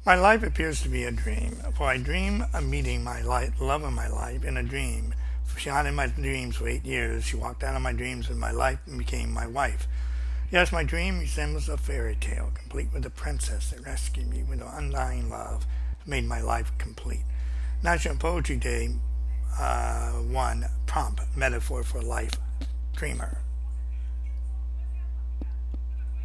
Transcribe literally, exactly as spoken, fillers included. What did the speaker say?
My life appears to be a dream, for I dream of meeting my life, love of my life in a dream. She haunted my dreams for eight years. She walked out of my dreams in my life and became my wife. Yes, my dream resembles a fairy tale, complete with a princess that rescued me with her undying love, made my life complete. National Poetry Day, uh, one, prompt, metaphor for life, dreamer.